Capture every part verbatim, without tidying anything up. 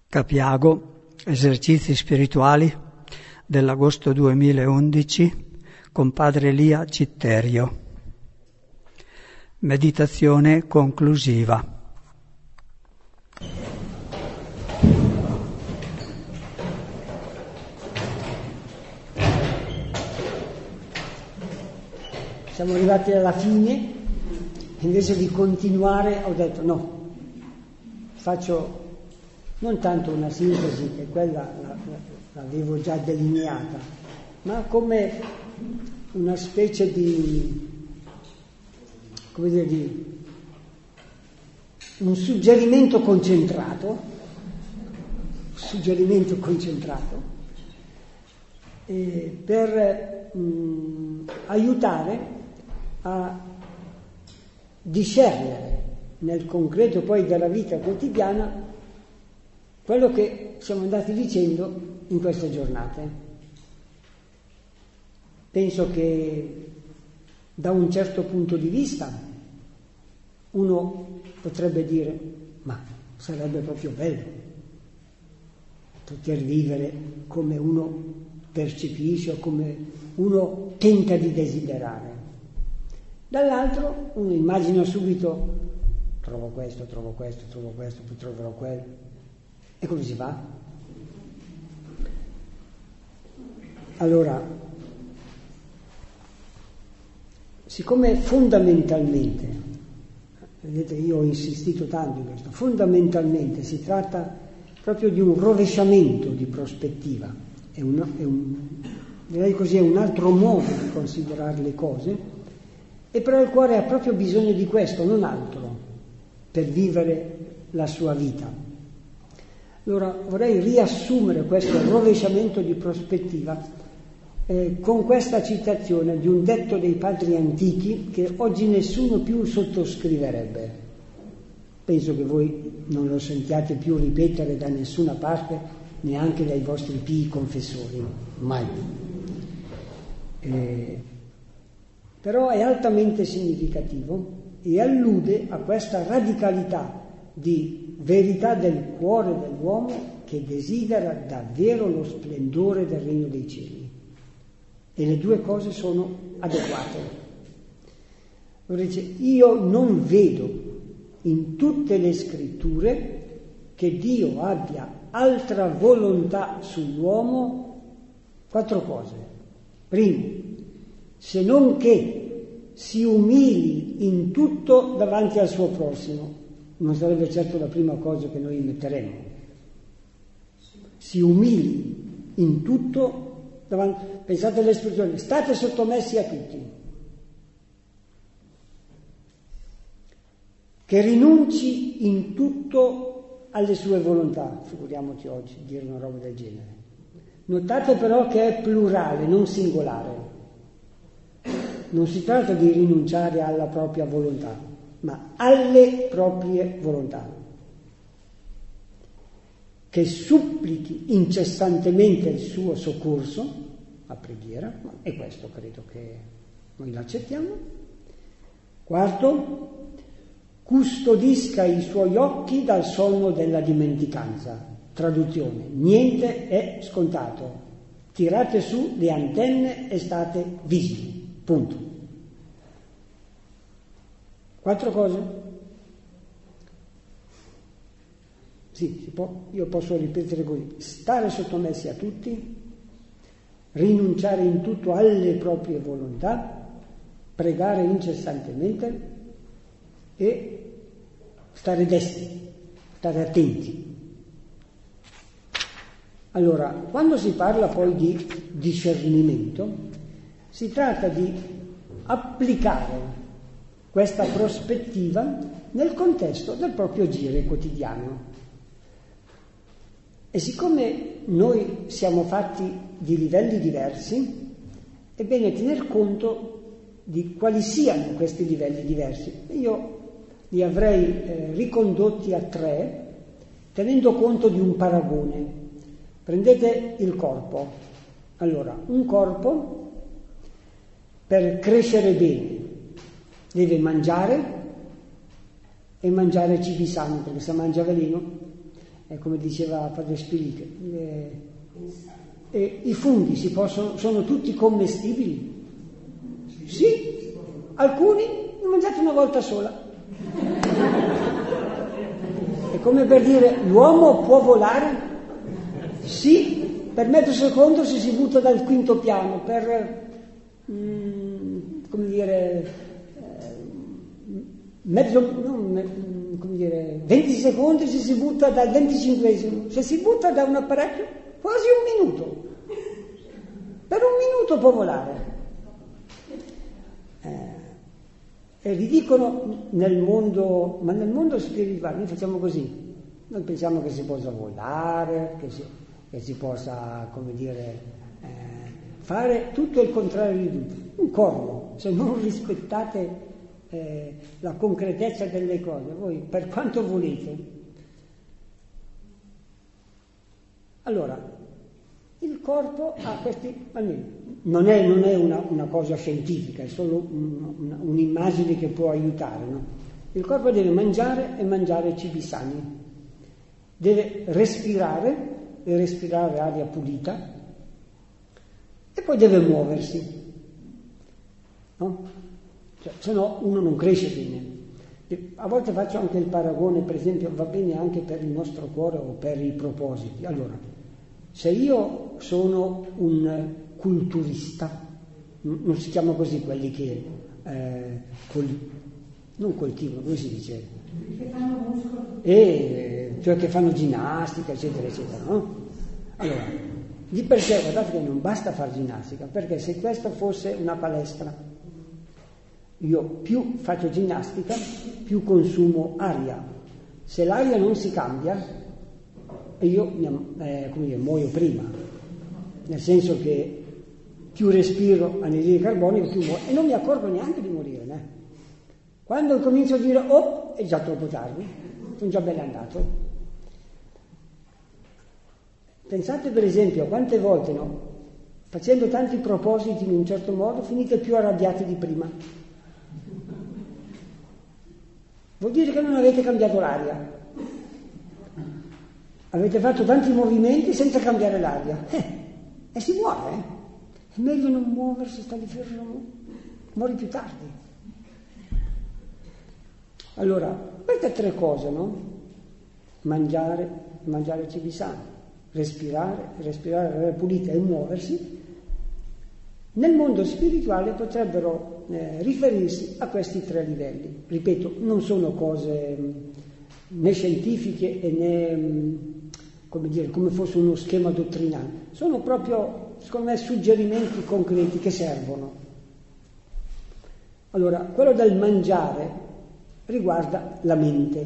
Capiago, esercizi spirituali dell'agosto duemilaundici con padre Elia Citterio. Meditazione conclusiva. Siamo arrivati alla fine, invece di continuare ho detto no, faccio non tanto una sintesi, che quella l'avevo già delineata, ma come una specie di, come dire, di un suggerimento concentrato, suggerimento concentrato, eh, per mh, aiutare a discernere nel concreto poi della vita quotidiana quello che siamo andati dicendo in queste giornate. Penso che da un certo punto di vista uno potrebbe dire: ma sarebbe proprio bello poter vivere come uno percepisce o come uno tenta di desiderare. Dall'altro uno immagina subito: trovo questo, trovo questo, trovo questo, poi troverò quello. E come si fa? Allora, siccome fondamentalmente, vedete, io ho insistito tanto in questo, fondamentalmente si tratta proprio di un rovesciamento di prospettiva, è un, è un, direi così, è un altro modo di considerare le cose, e però il cuore ha proprio bisogno di questo, non altro, per vivere la sua vita. Allora vorrei riassumere questo rovesciamento di prospettiva eh, con questa citazione di un detto dei padri antichi che oggi nessuno più sottoscriverebbe. Penso che voi non lo sentiate più ripetere da nessuna parte, neanche dai vostri pii confessori, mai. Eh, però è altamente significativo e allude a questa radicalità di verità del cuore dell'uomo che desidera davvero lo splendore del regno dei cieli. E le due cose sono adeguate. Allora dice: io non vedo in tutte le scritture che Dio abbia altra volontà sull'uomo. Quattro cose. Primo, se non che si umili in tutto davanti al suo prossimo. Non sarebbe certo la prima cosa che noi metteremo. Si umili in tutto davanti. Pensate all'espressione: state sottomessi a tutti. Che rinunci in tutto alle sue volontà. Figuriamoci oggi dire una roba del genere. Notate però che è plurale, non singolare. Non si tratta di rinunciare alla propria volontà, ma alle proprie volontà, che supplichi incessantemente il suo soccorso, a preghiera, e questo credo che noi l'accettiamo. Quarto, custodisca i suoi occhi dal sonno della dimenticanza. Traduzione: niente è scontato, tirate su le antenne e state vigili, punto. Quattro cose? Sì, si può, io posso ripetere così: stare sottomessi a tutti, rinunciare in tutto alle proprie volontà, pregare incessantemente e stare desti, stare attenti. Allora, quando si parla poi di discernimento, si tratta di applicare questa prospettiva nel contesto del proprio agire quotidiano. E siccome noi siamo fatti di livelli diversi, è bene tener conto di quali siano questi livelli diversi. Io li avrei eh, ricondotti a tre, tenendo conto di un paragone. Prendete il corpo. Allora, un corpo, per crescere bene, deve mangiare e mangiare cibi sani, perché se mangia veleno è come diceva Padre Spirito, eh, eh, i funghi si possono, sono tutti commestibili? Sì, alcuni li ho mangiati una volta sola. È come per dire, l'uomo può volare? Sì, per mezzo secondo se si butta dal quinto piano, per, mm, come dire, eh, mezzo, non, come dire, venti secondi se si butta dal venticinquesimo, se si butta da un apparecchio, quasi un minuto. Per un minuto può volare. Eh, E vi dicono nel mondo, ma nel mondo spirituale noi facciamo così, noi pensiamo che si possa volare, che si, che si possa, come dire, eh, fare tutto il contrario di tutto. Un corno, se non rispettate eh, la concretezza delle cose, voi per quanto volete. Allora, il corpo ha questi, almeno, non è, non è una, una cosa scientifica, è solo un, un, un'immagine che può aiutare, no? Il corpo deve mangiare e mangiare cibi sani, deve respirare e respirare aria pulita e poi deve muoversi, no? Cioè, se no uno non cresce bene. A volte faccio anche il paragone, per esempio, va bene anche per il nostro cuore o per i propositi. Allora, se io sono un culturista, non si chiama così quelli che eh, col, non coltivano, come si dice? Che fanno muscolo. E, cioè che fanno ginnastica, eccetera, eccetera, no? Allora, di per sé, guardate che non basta fare ginnastica, perché se questa fosse una palestra, io più faccio ginnastica, più consumo aria. Se l'aria non si cambia, io eh, come dire, muoio prima, nel senso che più respiro anidride carbonica, più muoio, e non mi accorgo neanche di morire. Né? Quando comincio a dire oh, è già troppo tardi, sono già bello andato. Pensate per esempio a quante volte, no, facendo tanti propositi in un certo modo, finite più arrabbiati di prima. Vuol dire che non avete cambiato l'aria. Avete fatto tanti movimenti senza cambiare l'aria. Eh, e si muore, eh? È meglio non muoversi, stare fermo, muori più tardi. Allora, queste tre cose, no? Mangiare, mangiare cibi sani, respirare, respirare aria pulita e muoversi, nel mondo spirituale potrebbero eh, riferirsi a questi tre livelli. Ripeto, non sono cose mh, né scientifiche e né, mh, come dire, come fosse uno schema dottrinale. Sono proprio, secondo me, suggerimenti concreti che servono. Allora, quello del mangiare riguarda la mente.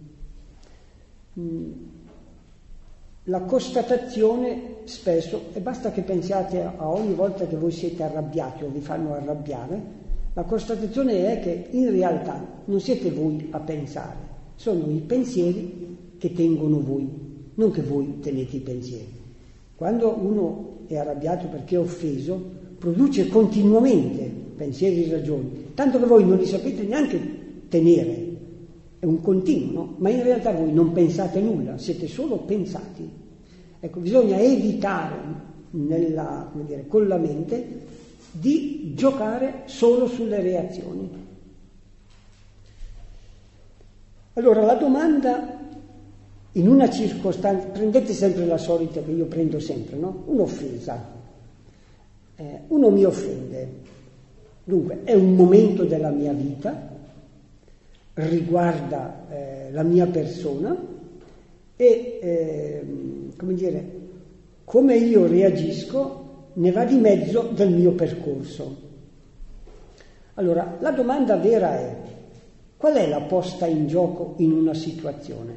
Mh, La constatazione spesso, e basta che pensiate a ogni volta che voi siete arrabbiati o vi fanno arrabbiare, la constatazione è che in realtà non siete voi a pensare, sono i pensieri che tengono voi, non che voi tenete i pensieri. Quando uno è arrabbiato perché è offeso, produce continuamente pensieri e ragioni, tanto che voi non li sapete neanche tenere, è un continuo, no? Ma in realtà voi non pensate nulla, siete solo pensati. Ecco, bisogna evitare nella, come dire, con la mente di giocare solo sulle reazioni. Allora la domanda in una circostanza, prendete sempre la solita che io prendo sempre, no? Un'offesa, eh, uno mi offende, dunque è un momento della mia vita, riguarda eh, la mia persona e eh, come dire, come io reagisco ne va di mezzo del mio percorso. Allora, la domanda vera è: qual è la posta in gioco in una situazione?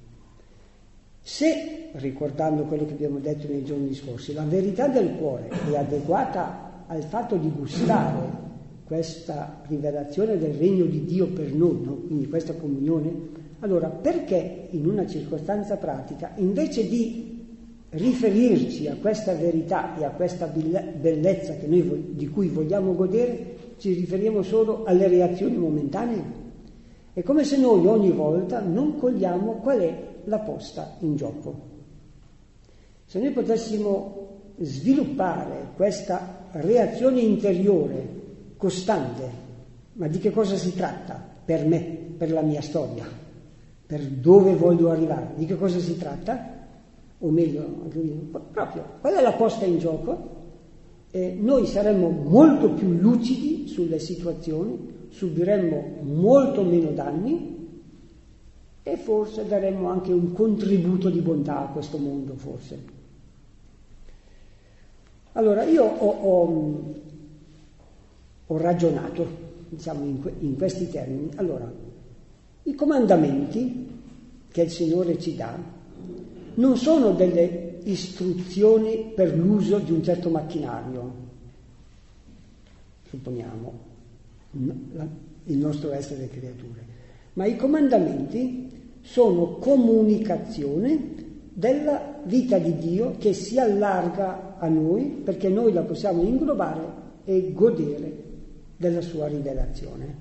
Se, ricordando quello che abbiamo detto nei giorni scorsi, la verità del cuore è adeguata al fatto di gustare questa rivelazione del regno di Dio per noi, no? Quindi questa comunione, allora perché in una circostanza pratica, invece di riferirci a questa verità e a questa bellezza che noi, di cui vogliamo godere, ci riferiamo solo alle reazioni momentanee? È come se noi ogni volta non cogliamo qual è la posta in gioco. Se noi potessimo sviluppare questa reazione interiore costante, ma di che cosa si tratta per me, per la mia storia, per dove voglio arrivare, di che cosa si tratta? O meglio, proprio, qual è la posta in gioco? Eh, noi saremmo molto più lucidi sulle situazioni, subiremmo molto meno danni e forse daremmo anche un contributo di bontà a questo mondo, forse. Allora, io ho, ho, ho ragionato, diciamo, in, que- in questi termini. Allora, i comandamenti che il Signore ci dà non sono delle istruzioni per l'uso di un certo macchinario, supponiamo, il nostro essere creature, ma i comandamenti sono comunicazione della vita di Dio che si allarga a noi perché noi la possiamo inglobare e godere della sua rivelazione.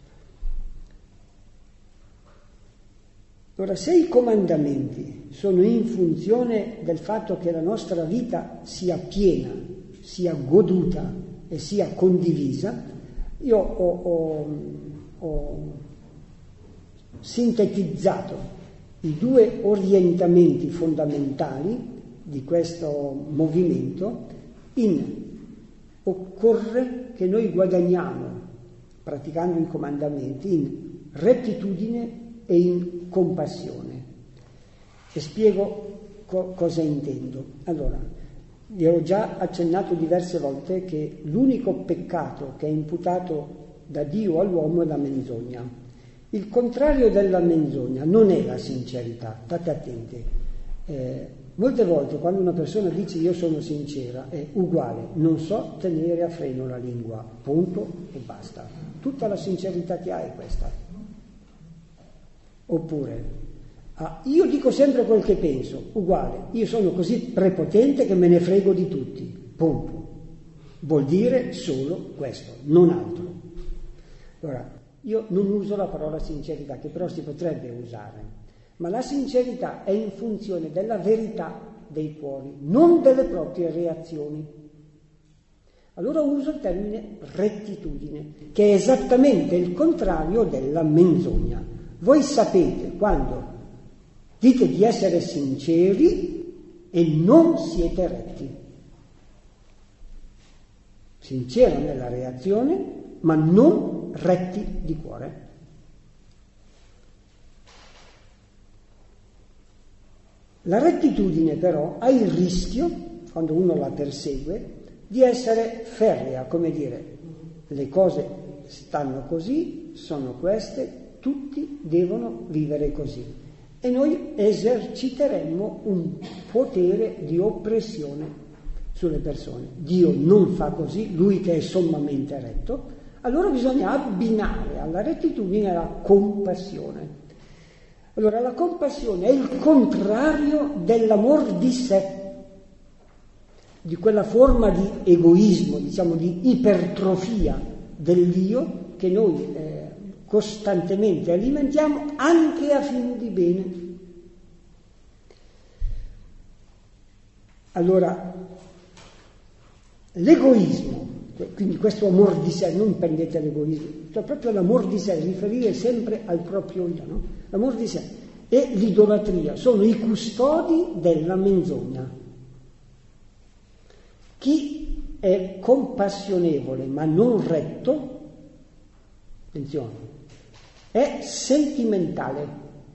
Ora, se i comandamenti sono in funzione del fatto che la nostra vita sia piena, sia goduta e sia condivisa, io ho, ho, ho sintetizzato i due orientamenti fondamentali di questo movimento in: occorre che noi guadagniamo, praticando i comandamenti, in rettitudine e in compassione. E spiego co- cosa intendo. Allora, vi ho già accennato diverse volte che l'unico peccato che è imputato da Dio all'uomo è la menzogna. Il contrario della menzogna non è la sincerità, state attenti. Eh, molte volte quando una persona dice io sono sincera è uguale, non so tenere a freno la lingua, punto e basta. Tutta la sincerità che ha è questa. Oppure, ah, io dico sempre quel che penso, uguale, io sono così prepotente che me ne frego di tutti, punto. Vuol dire solo questo, non altro. Allora, io non uso la parola sincerità, che però si potrebbe usare, ma la sincerità è in funzione della verità dei cuori, non delle proprie reazioni. Allora uso il termine rettitudine, che è esattamente il contrario della menzogna. Voi sapete quando dite di essere sinceri e non siete retti. Sincero nella reazione, ma non retti di cuore. La rettitudine però ha il rischio, quando uno la persegue, di essere ferrea, come dire, le cose stanno così, sono queste, tutti devono vivere così. E noi eserciteremmo un potere di oppressione sulle persone. Dio non fa così, lui che è sommamente retto, allora bisogna abbinare alla rettitudine la compassione. Allora la compassione è il contrario dell'amor di sé, di quella forma di egoismo, diciamo di ipertrofia dell'io che noi eh, costantemente alimentiamo anche a fini di bene. Allora, l'egoismo, quindi questo amor di sé, non prendete l'egoismo, cioè proprio l'amor di sé, riferire sempre al proprio io, no? L'amor di sé e l'idolatria sono i custodi della menzogna. Chi è compassionevole ma non retto, attenzione, è sentimentale,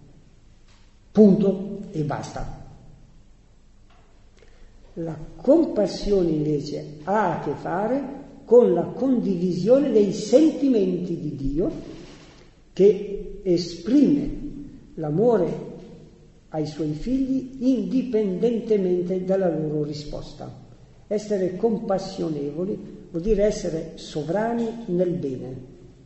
punto e basta. La compassione invece ha a che fare con la condivisione dei sentimenti di Dio, che esprime l'amore ai suoi figli indipendentemente dalla loro risposta. Essere compassionevoli vuol dire essere sovrani nel bene.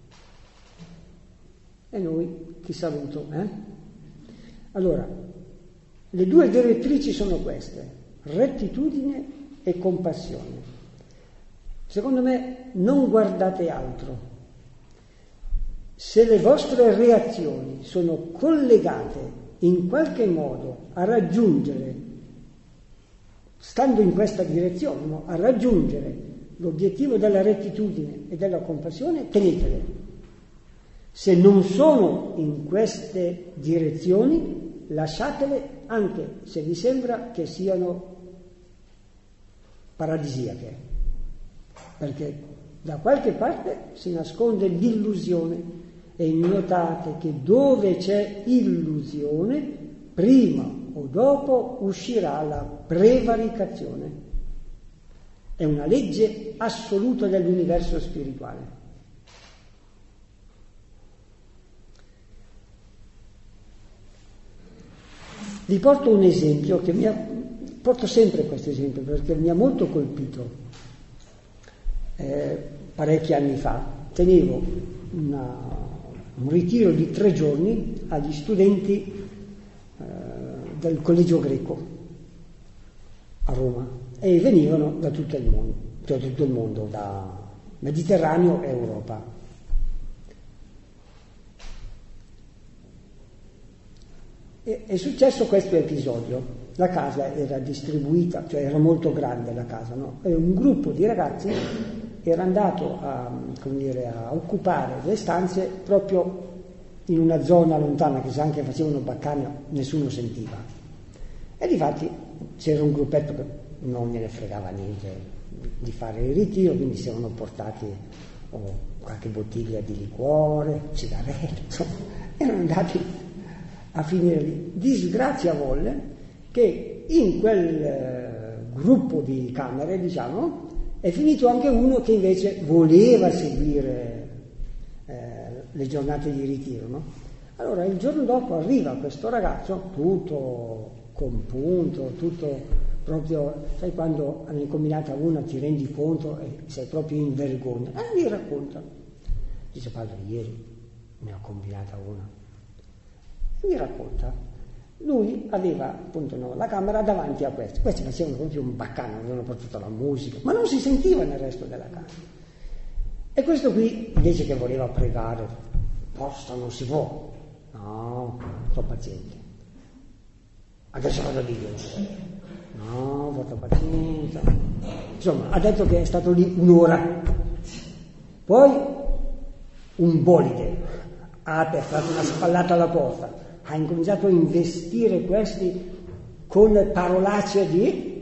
E noi ti saluto. Eh? Allora, le due direttrici sono queste: rettitudine e compassione. Secondo me non guardate altro. Se le vostre reazioni sono collegate in qualche modo a raggiungere, stando in questa direzione, no? a raggiungere l'obiettivo della rettitudine e della compassione, tenetele. Se non sono in queste direzioni, lasciatele, anche se vi sembra che siano paradisiache, perché da qualche parte si nasconde l'illusione, e notate che dove c'è illusione, prima o dopo uscirà la prevaricazione. È una legge assoluta dell'universo spirituale. Vi porto un esempio che mi ha, porto sempre questo esempio perché mi ha molto colpito. Eh, parecchi anni fa tenevo una un ritiro di tre giorni agli studenti eh, del collegio greco a Roma, e venivano da tutto il mondo, cioè tutto il mondo, da Mediterraneo e Europa. E, è successo questo episodio. La casa era distribuita, cioè era molto grande la casa, no? E un gruppo di ragazzi era andato a, come dire, a occupare le stanze proprio in una zona lontana, che se anche facevano baccane nessuno sentiva. E difatti c'era un gruppetto che non gliene fregava niente di fare il ritiro, quindi si erano portati oh, qualche bottiglia di liquore, sigarette, insomma, erano andati a finire lì. Disgrazia volle che in quel eh, gruppo di camere, diciamo, è finito anche uno che invece voleva seguire eh, le giornate di ritiro, no? Allora il giorno dopo arriva questo ragazzo tutto compunto, tutto proprio, sai quando all'incombinata una ti rendi conto e sei proprio in vergogna. E mi racconta, dice: padre, ieri ne ho combinata una. E mi racconta, lui aveva appunto no, la camera davanti a questi, questi facevano proprio un baccano, avevano portato la musica, ma non si sentiva nel resto della casa. E questo qui, invece che voleva pregare, posta non si può, no, sto paziente, adesso vado a dire, no, porta pazienza, insomma, ha detto che è stato lì un'ora. Poi un bolide ha fatto una spallata alla porta, ha incominciato a investire questi con parolacce di...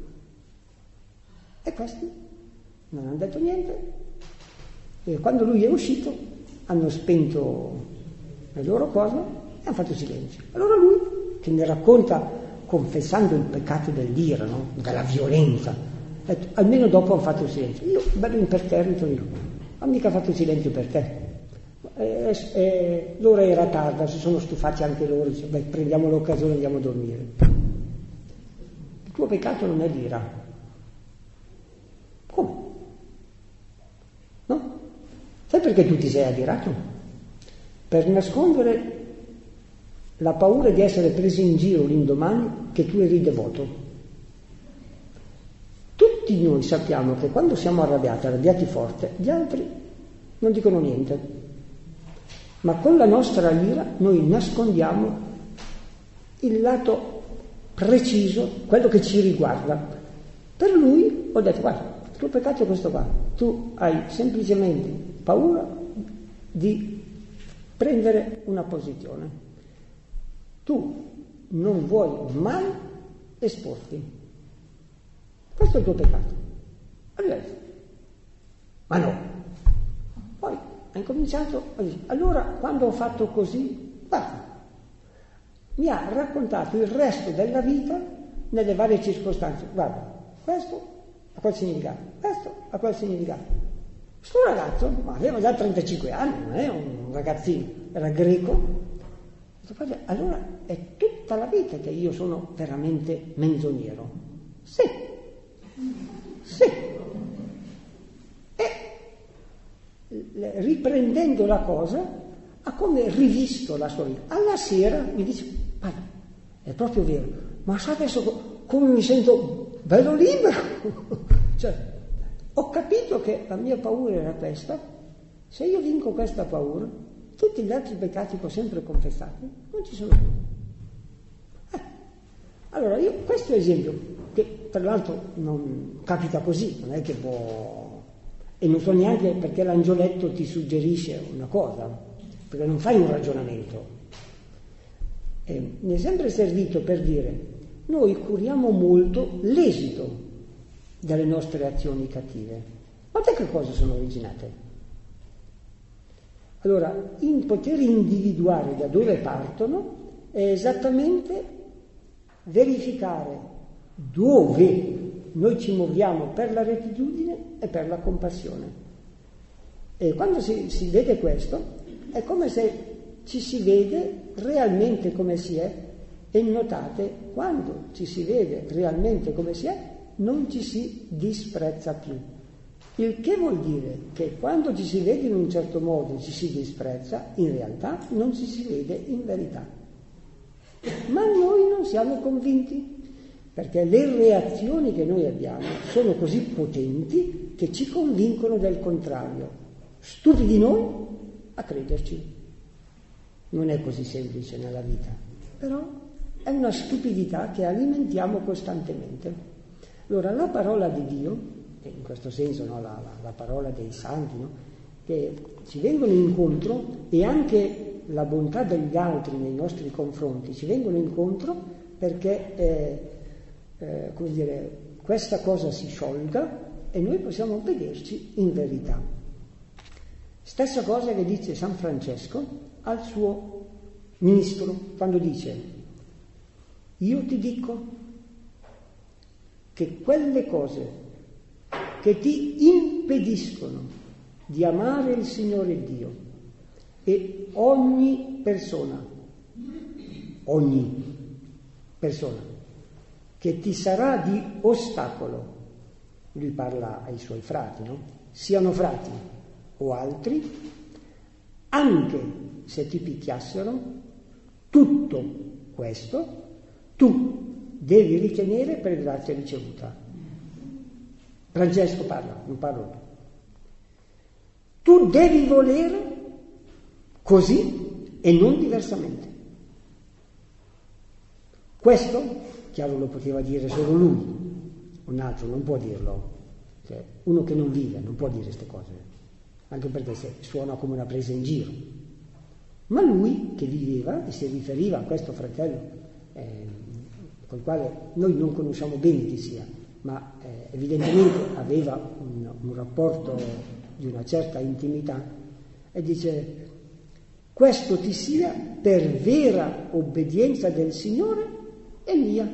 e questi non hanno detto niente. E quando lui è uscito hanno spento le loro cose e hanno fatto silenzio. Allora lui, che ne racconta confessando il peccato dell'ira, no? Della violenza, ha detto, almeno dopo hanno fatto silenzio. Io, bello imperterrito, dico: ma mica ha fatto silenzio per te. Eh, eh, l'ora era tarda, si sono stufati anche loro, dice, beh, prendiamo l'occasione e andiamo a dormire. Il tuo peccato non è l'ira. Come? No? Sai perché tu ti sei adirato? Per nascondere la paura di essere preso in giro l'indomani che tu eri devoto. Tutti noi sappiamo che quando siamo arrabbiati, arrabbiati forte, gli altri non dicono niente. Ma con la nostra ira noi nascondiamo il lato preciso, quello che ci riguarda. Per lui ho detto: guarda, il tuo peccato è questo qua, tu hai semplicemente paura di prendere una posizione, tu non vuoi mai esporti, questo è il tuo peccato. Allora, ma no, poi ha incominciato a dire: allora quando ho fatto così, guarda, mi ha raccontato il resto della vita nelle varie circostanze. Guarda, questo ha quel significato, questo ha quel significato. Questo ragazzo, ma aveva già trentacinque anni, non è un ragazzino, era greco. Allora è tutta la vita che io sono veramente menzognero. Sì, sì. Riprendendo la cosa, ha come rivisto la sua vita. Alla sera mi dice: padre, è proprio vero, ma sa adesso come mi sento bello libero. Cioè, ho capito che la mia paura era questa. Se io vinco questa paura, tutti gli altri peccati che ho sempre confessato non ci sono più. Allora, io questo esempio, che tra l'altro non capita così, non è che può... e non so neanche perché l'angioletto ti suggerisce una cosa, perché non fai un ragionamento. Eh, mi è sempre servito per dire, noi curiamo molto l'esito delle nostre azioni cattive. Ma da che cosa sono originate? Allora, in poter individuare da dove partono è esattamente verificare dove noi ci muoviamo per la rettitudine e per la compassione. E quando si, si vede questo, è come se ci si vede realmente come si è, e notate, quando ci si vede realmente come si è, non ci si disprezza più. Il che vuol dire che quando ci si vede in un certo modo ci si disprezza, in realtà non ci si vede in verità. Ma noi non siamo convinti, perché le reazioni che noi abbiamo sono così potenti che ci convincono del contrario. Stupidi noi a crederci. Non è così semplice nella vita, però è una stupidità che alimentiamo costantemente. Allora la parola di Dio, e in questo senso no, la, la, la parola dei santi, no, che ci vengono incontro, e anche la bontà degli altri nei nostri confronti ci vengono incontro perché eh, eh, come dire, questa cosa si sciolga e noi possiamo vederci in verità. Stessa cosa che dice San Francesco al suo ministro quando dice: io ti dico che quelle cose che ti impediscono di amare il Signore Dio e ogni persona, ogni persona che ti sarà di ostacolo, lui parla ai suoi frati, no? Siano frati o altri, anche se ti picchiassero, tutto questo tu devi ritenere per grazia ricevuta. Francesco parla, non parlo io. Tu devi volere così e non diversamente. Questo, chiaro, lo poteva dire solo lui, un altro non può dirlo. Cioè, uno che non vive non può dire queste cose, anche perché suona come una presa in giro. Ma lui, che viveva e si riferiva a questo fratello, eh, col quale noi non conosciamo bene chi sia, ma eh, evidentemente aveva un, un rapporto di una certa intimità, e dice: questo ti sia per vera obbedienza del Signore e mia,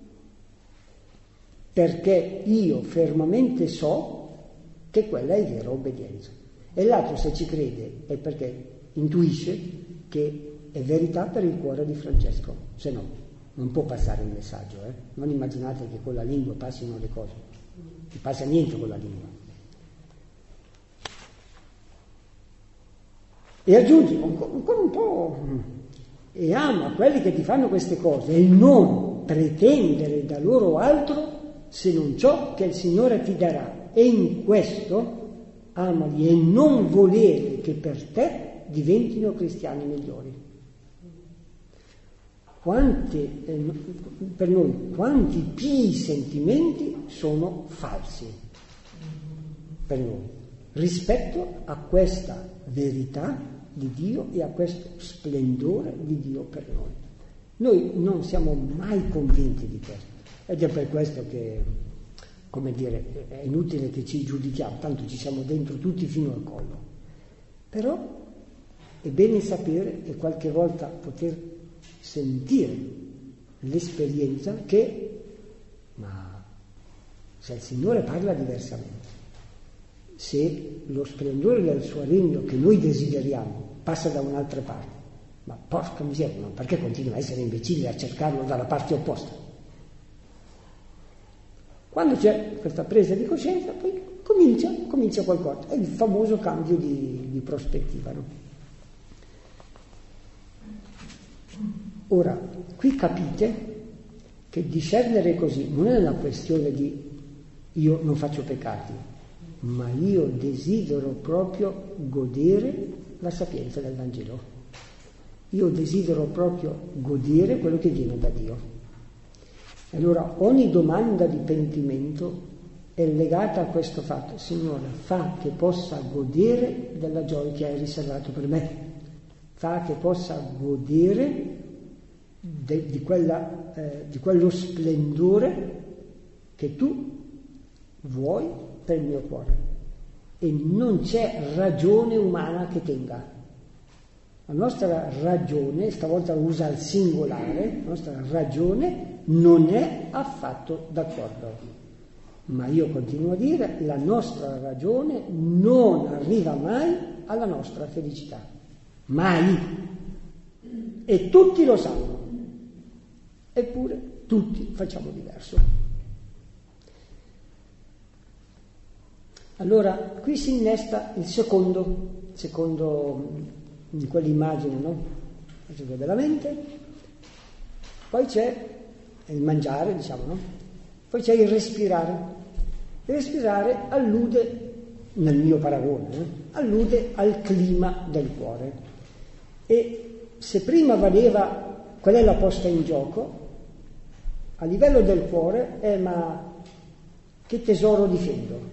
perché io fermamente so che quella è vera obbedienza. E l'altro, se ci crede, è perché intuisce che è verità per il cuore di Francesco, se no non può passare il messaggio. Eh? Non immaginate che con la lingua passino le cose, non passa niente con la lingua. E aggiungi ancora un po': e ama quelli che ti fanno queste cose e non pretendere da loro altro se non ciò che il Signore ti darà, e in questo amali e non volere che per te diventino cristiani migliori. Quanti, eh, per noi, quanti pii sentimenti sono falsi per noi rispetto a questa verità di Dio e a questo splendore di Dio per noi. Noi non siamo mai convinti di questo, ed è per questo che, come dire, è inutile che ci giudichiamo, tanto ci siamo dentro tutti fino al collo. Però è bene sapere e qualche volta poter sentire l'esperienza che, ma se il Signore parla diversamente, se lo splendore del suo regno che noi desideriamo passa da un'altra parte, ma porca miseria, ma perché continua a essere imbecille a cercarlo dalla parte opposta? Quando c'è questa presa di coscienza, poi comincia, comincia qualcosa, è il famoso cambio di, di prospettiva, no? Ora, qui capite che discernere così non è una questione di io non faccio peccati, ma io desidero proprio godere la sapienza del Vangelo. Io desidero proprio godere quello che viene da Dio. Allora ogni domanda di pentimento è legata a questo fatto: Signore, fa che possa godere della gioia che hai riservato per me, fa che possa godere de, di, quella, eh, di quello splendore che tu vuoi per il mio cuore. E non c'è ragione umana che tenga. La nostra ragione, stavolta usa il singolare, la nostra ragione non è affatto d'accordo. Ma io continuo a dire, la nostra ragione non arriva mai alla nostra felicità. Mai. E tutti lo sanno. Eppure tutti facciamo diverso. Allora, qui si innesta il secondo, secondo in quell'immagine, no? Della mente. Poi c'è il mangiare, diciamo, no? Poi c'è il respirare. Il respirare allude, nel mio paragone, eh, allude al clima del cuore. E se prima valeva qual è la posta in gioco, a livello del cuore è ma che tesoro difendo?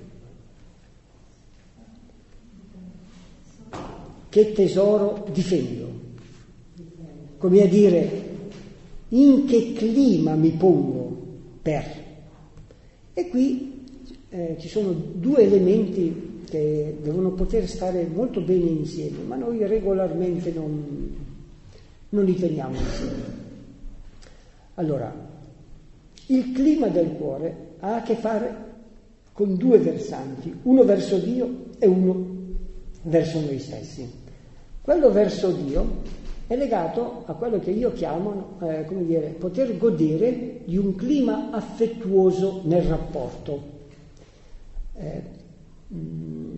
Che tesoro difendo? Come a dire, in che clima mi pongo per? E qui eh, ci sono due elementi che devono poter stare molto bene insieme, ma noi regolarmente non, non li teniamo insieme. Allora, il clima del cuore ha a che fare con due versanti, uno verso Dio e uno verso noi stessi. Quello verso Dio è legato a quello che io chiamo, eh, come dire, poter godere di un clima affettuoso nel rapporto. Eh, mh,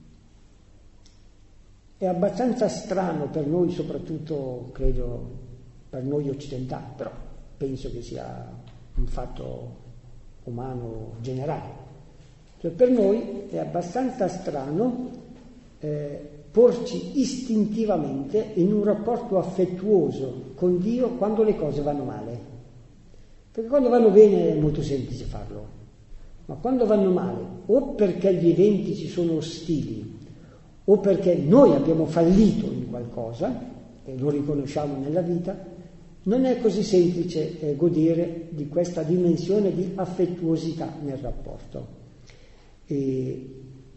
è abbastanza strano per noi, soprattutto credo per noi occidentali, però penso che sia un fatto umano generale. Cioè, per noi è abbastanza strano eh, porci istintivamente in un rapporto affettuoso con Dio quando le cose vanno male. Perché quando vanno bene è molto semplice farlo, ma quando vanno male, o perché gli eventi ci sono ostili, o perché noi abbiamo fallito in qualcosa, e lo riconosciamo nella vita, non è così semplice eh, godere di questa dimensione di affettuosità nel rapporto. E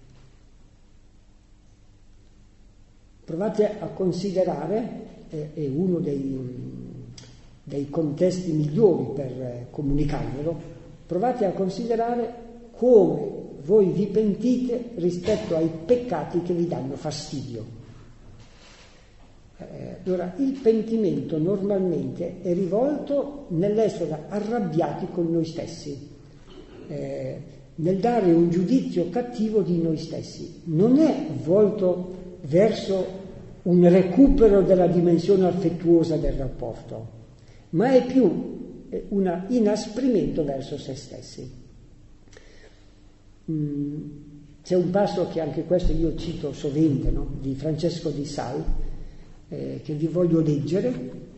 provate a considerare, eh, è uno dei, dei contesti migliori per eh, comunicarvelo, provate a considerare come voi vi pentite rispetto ai peccati che vi danno fastidio. Eh, allora, il pentimento normalmente è rivolto nell'essere arrabbiati con noi stessi, eh, nel dare un giudizio cattivo di noi stessi. Non è volto verso un recupero della dimensione affettuosa del rapporto, ma è più un inasprimento verso se stessi. C'è un passo che anche questo io cito sovente, no? Di Francesco di Sales, eh, che vi voglio leggere,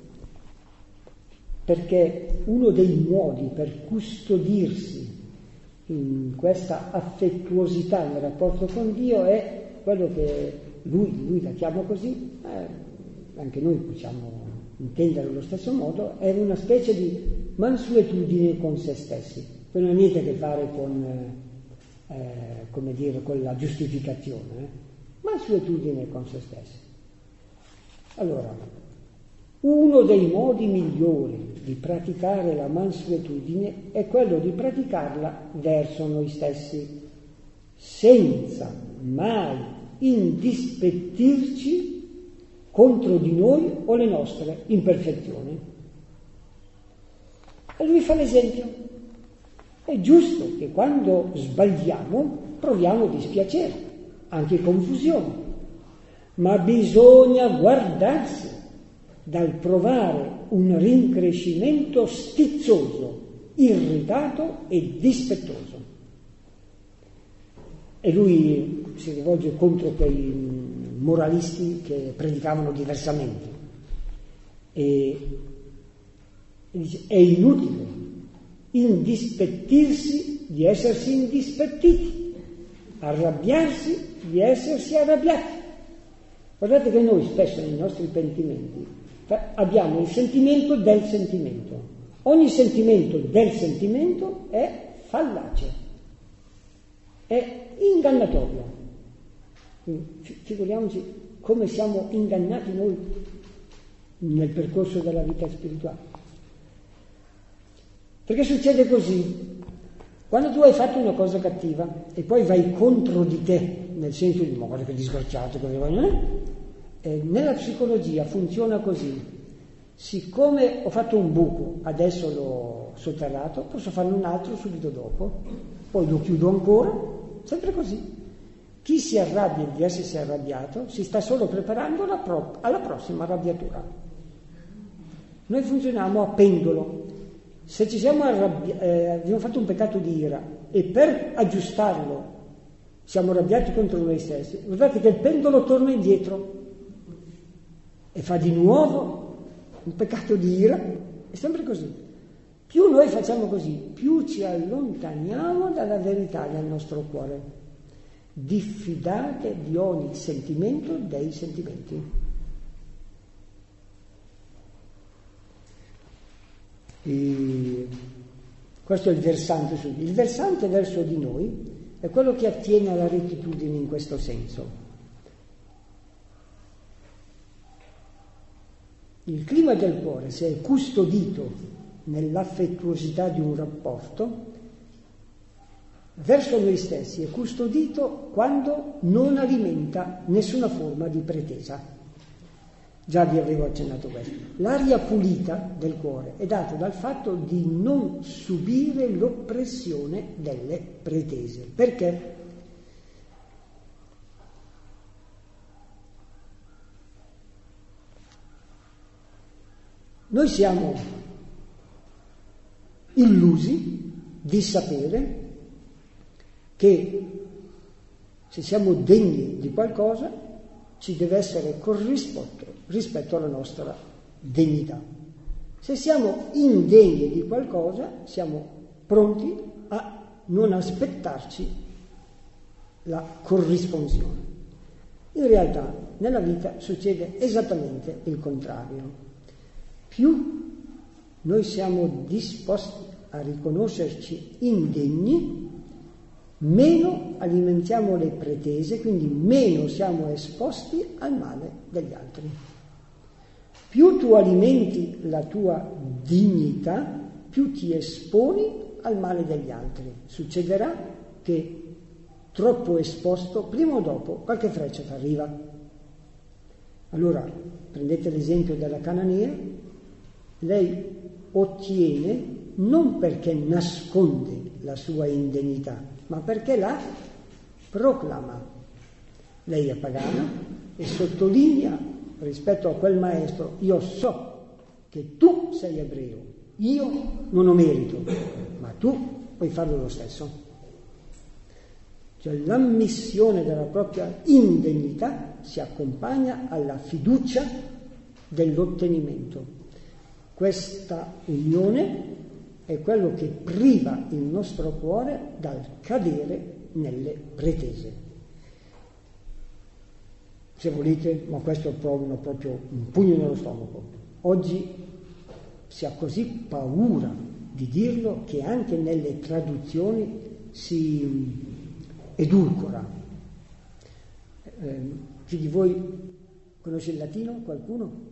perché uno dei modi per custodirsi in questa affettuosità nel rapporto con Dio è quello che Lui, lui la chiama così, eh, anche noi possiamo intendere allo stesso modo, è una specie di mansuetudine con se stessi, che non ha niente a che fare con, eh, come dire, con la giustificazione, eh? Mansuetudine con se stessi. Allora, uno dei modi migliori di praticare la mansuetudine è quello di praticarla verso noi stessi, senza mai indispettirci contro di noi o le nostre imperfezioni. E lui fa l'esempio. È giusto che quando sbagliamo proviamo dispiacere, anche confusione, ma bisogna guardarsi dal provare un rincrescimento stizzoso, irritato e dispettoso. E lui si rivolge contro quei moralisti che predicavano diversamente e, e dice: è inutile indispettirsi di essersi indispettiti, arrabbiarsi di essersi arrabbiati. Guardate che noi spesso nei nostri pentimenti abbiamo il sentimento del sentimento. Ogni sentimento del sentimento è fallace, è ingannatorio. Figuriamoci come siamo ingannati noi nel percorso della vita spirituale. Perché succede così: quando tu hai fatto una cosa cattiva e poi vai contro di te, nel senso di ma guarda che disgraziato, cosa non è? Eh, nella psicologia funziona così: siccome ho fatto un buco, adesso l'ho sotterrato, posso farne un altro subito dopo, poi lo chiudo ancora, sempre così. Chi si arrabbia di essersi arrabbiato si sta solo preparando alla, pro- alla prossima arrabbiatura. Noi funzioniamo a pendolo. Se ci siamo arrabbiati, eh, abbiamo fatto un peccato di ira e per aggiustarlo siamo arrabbiati contro noi stessi, guardate che il pendolo torna indietro e fa di nuovo un peccato di ira, è sempre così. Più noi facciamo così, più ci allontaniamo dalla verità nel nostro cuore. Diffidate di ogni sentimento dei sentimenti. E questo è il versante su di. Il versante verso di noi è quello che attiene alla rettitudine in questo senso. Il clima del cuore, se è custodito nell'affettuosità di un rapporto, verso noi stessi è custodito quando non alimenta nessuna forma di pretesa. Già vi avevo accennato questo. L'aria pulita del cuore è data dal fatto di non subire l'oppressione delle pretese. Perché? Noi siamo illusi di sapere che se siamo degni di qualcosa ci deve essere corrisposto rispetto alla nostra degnità. Se siamo indegni di qualcosa siamo pronti a non aspettarci la corrisponsione. In realtà nella vita succede esattamente il contrario. Più noi siamo disposti a riconoscerci indegni, meno alimentiamo le pretese, quindi meno siamo esposti al male degli altri. Più tu alimenti la tua dignità, più ti esponi al male degli altri. Succederà che troppo esposto, prima o dopo, qualche freccia ti arriva. Allora, prendete l'esempio della cananea. Lei ottiene non perché nasconde la sua indegnità, ma perché la proclama. Lei è pagana e sottolinea rispetto a quel maestro: io so che tu sei ebreo, io non ho merito, ma tu puoi farlo lo stesso. Cioè l'ammissione della propria indegnità si accompagna alla fiducia dell'ottenimento. Questa unione è quello che priva il nostro cuore dal cadere nelle pretese. Se volete, ma questo è proprio, proprio un pugno nello stomaco. Oggi si ha così paura di dirlo che anche nelle traduzioni si edulcora. Eh, chi di voi conosce il latino? Qualcuno?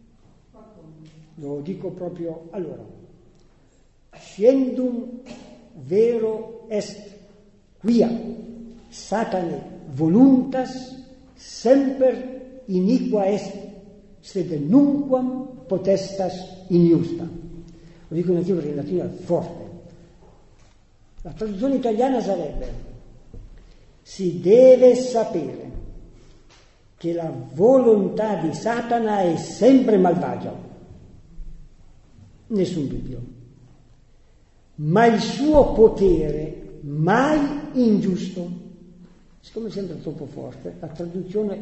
Lo dico proprio allora. Sciendum vero est quia satane voluntas semper iniqua est sed nunquam potestas injusta. Lo dico in latino perché il latino è forte. La traduzione italiana sarebbe: si deve sapere che la volontà di Satana è sempre malvagia. Nessun dubbio, ma il suo potere mai ingiusto. Siccome sembra troppo forte, la traduzione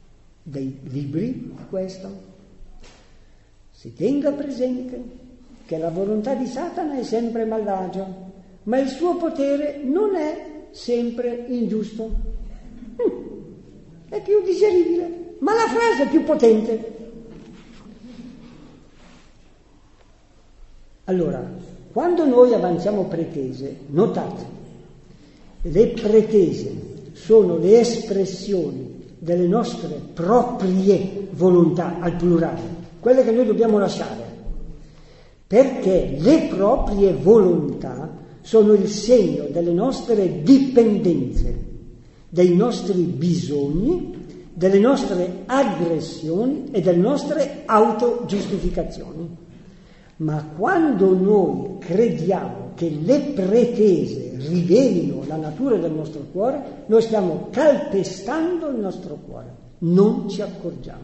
dei libri è questa: si tenga presente che la volontà di Satana è sempre malvagia, ma il suo potere non è sempre ingiusto. Mm, è più digeribile, ma la frase è più potente. Allora, quando noi avanziamo pretese, notate, le pretese sono le espressioni delle nostre proprie volontà, al plurale, quelle che noi dobbiamo lasciare, perché le proprie volontà sono il segno delle nostre dipendenze, dei nostri bisogni, delle nostre aggressioni e delle nostre autogiustificazioni. Ma quando noi crediamo che le pretese rivelino la natura del nostro cuore, noi stiamo calpestando il nostro cuore, non ci accorgiamo.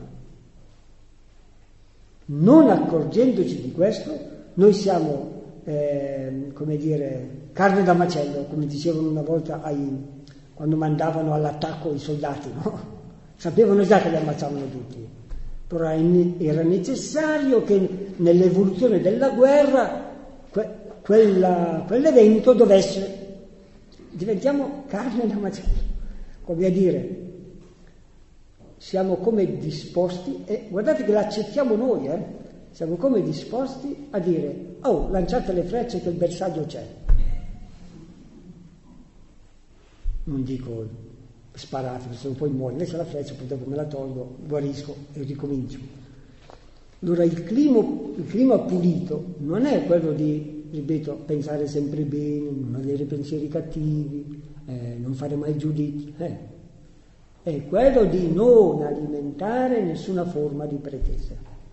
Non accorgendoci di questo, noi siamo, eh, come dire, carne da macello, come dicevano una volta ai, quando mandavano all'attacco i soldati, no? Sapevano già che li ammazzavano tutti. Però era necessario che nell'evoluzione della guerra que- quella, quell'evento dovesse, diventiamo carne da macello, come a dire, siamo come disposti, e guardate che l'accettiamo noi, eh? Siamo come disposti a dire, oh, lanciate le frecce che il bersaglio c'è. Non dico sparate, se no poi muoio, invece la freccia, poi dopo me la tolgo, guarisco e ricomincio. Allora il clima, il clima pulito non è quello di, ripeto, pensare sempre bene, non avere pensieri cattivi, eh, non fare mai giudizi, eh. È quello di non alimentare nessuna forma di pretesa.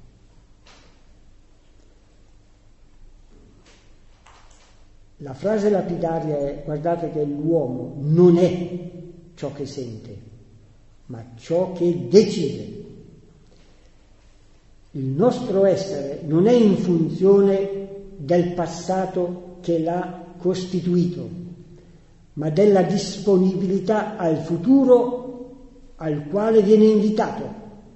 La frase lapidaria è, guardate che l'uomo non è ciò che sente, ma ciò che decide. Il nostro essere non è in funzione del passato che l'ha costituito, ma della disponibilità al futuro al quale viene invitato.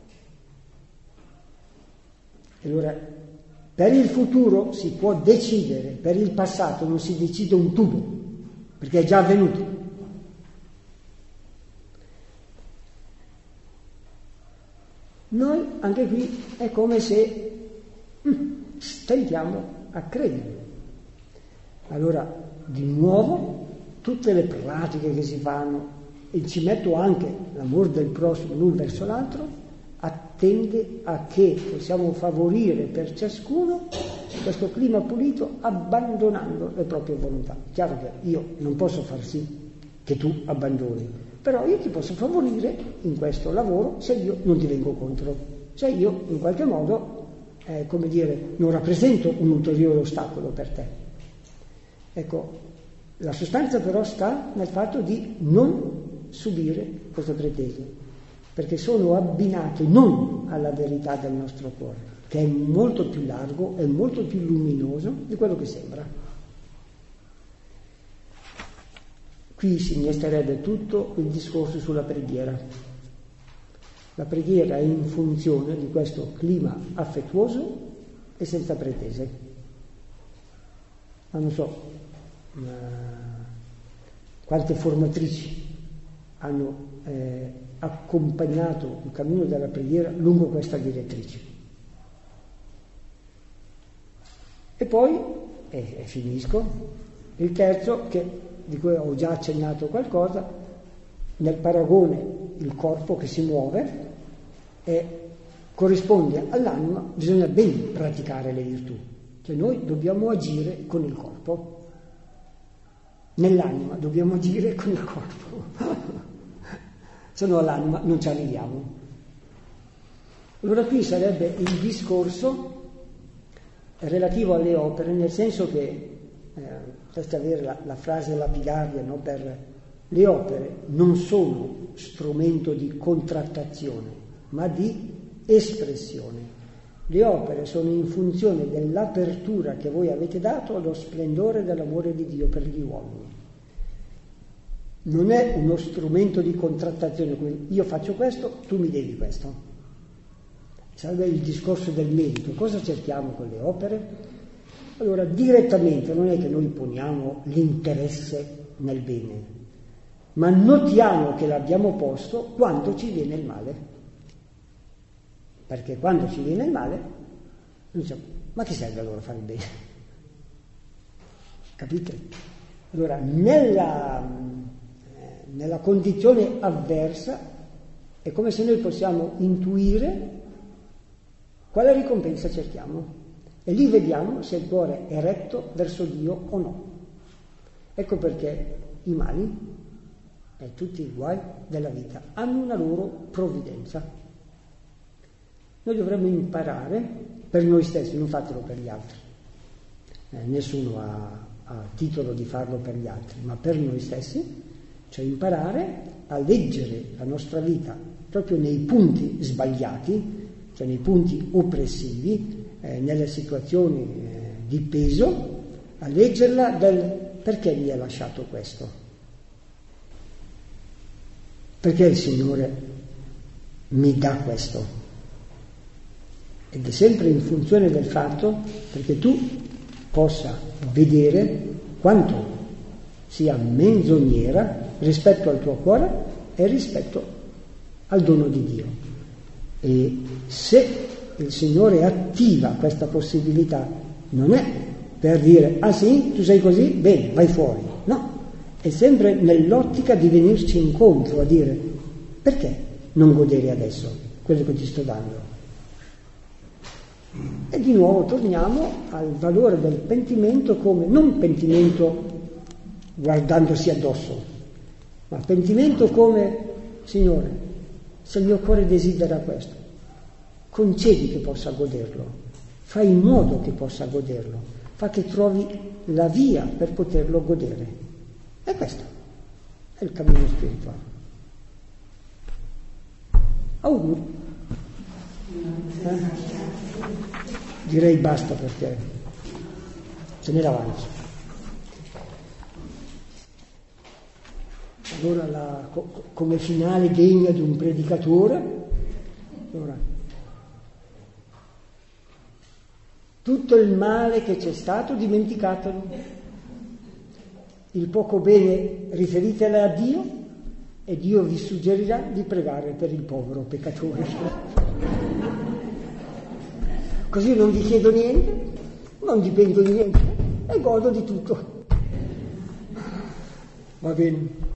Allora, per il futuro si può decidere, per il passato non si decide un tubo, perché è già avvenuto. Noi anche qui è come se mm, stentiamo a credere. Allora, di nuovo, tutte le pratiche che si fanno, e ci metto anche l'amore del prossimo l'un verso l'altro, attende a che possiamo favorire per ciascuno questo clima pulito abbandonando le proprie volontà. Chiaro che io non posso far sì che tu abbandoni, però io ti posso favorire in questo lavoro se io non ti vengo contro, se io in qualche modo, eh, come dire, non rappresento un ulteriore ostacolo per te. Ecco, la sostanza però sta nel fatto di non subire queste pretese, perché sono abbinate non alla verità del nostro cuore, che è molto più largo e molto più luminoso di quello che sembra. Qui si innesterebbe tutto il discorso sulla preghiera. La preghiera è in funzione di questo clima affettuoso e senza pretese. Ma non so, ma quante formatrici hanno eh, accompagnato il cammino della preghiera lungo questa direttrice. E poi, e, e finisco, il terzo, che, di cui ho già accennato qualcosa, nel paragone il corpo che si muove e corrisponde all'anima, bisogna ben praticare le virtù, cioè noi dobbiamo agire con il corpo. Nell'anima dobbiamo agire con il corpo, se no all'anima non ci arriviamo. Allora qui sarebbe il discorso relativo alle opere, nel senso che, eh, basta avere la, la frase lapidaria, no? Per le opere non sono strumento di contrattazione, ma di espressione. Le opere sono in funzione dell'apertura che voi avete dato allo splendore dell'amore di Dio per gli uomini. Non è uno strumento di contrattazione, come io faccio questo, tu mi devi questo. Sarebbe il discorso del merito. Cosa cerchiamo con le opere? Allora, direttamente non è che noi poniamo l'interesse nel bene, ma notiamo che l'abbiamo posto quando ci viene il male. Perché quando ci viene il male, noi diciamo, ma che serve allora fare il bene? Capite? Allora, nella, eh, nella condizione avversa è come se noi possiamo intuire quale ricompensa cerchiamo e lì vediamo se il cuore è retto verso Dio o no. Ecco perché i mali e tutti i guai della vita hanno una loro provvidenza. Noi dovremmo imparare per noi stessi, non fatelo per gli altri. Eh, nessuno ha, ha titolo di farlo per gli altri, ma per noi stessi, cioè imparare a leggere la nostra vita proprio nei punti sbagliati, cioè nei punti oppressivi, eh, nelle situazioni eh, di peso, a leggerla del perché mi ha lasciato questo? Perché il Signore mi dà questo? Ed è sempre in funzione del fatto perché tu possa vedere quanto sia menzognera rispetto al tuo cuore e rispetto al dono di Dio. E se il Signore attiva questa possibilità, non è per dire, ah sì, tu sei così, bene, vai fuori. No, è sempre nell'ottica di venirci incontro a dire, perché non godere adesso quello che ti sto dando? E di nuovo torniamo al valore del pentimento come non pentimento guardandosi addosso, ma pentimento come, Signore, se il mio cuore desidera questo, concedi che possa goderlo, fai in modo che possa goderlo, fa che trovi la via per poterlo godere. E questo è il cammino spirituale. Auguri. Eh? Direi basta perché se ne avanti. Allora la, co, come finale degna di un predicatore, allora, tutto il male che c'è stato dimenticatelo, il poco bene riferitelo a Dio e Dio vi suggerirà di pregare per il povero peccatore. Così non vi chiedo niente, non dipendo di niente e godo di tutto. Va bene.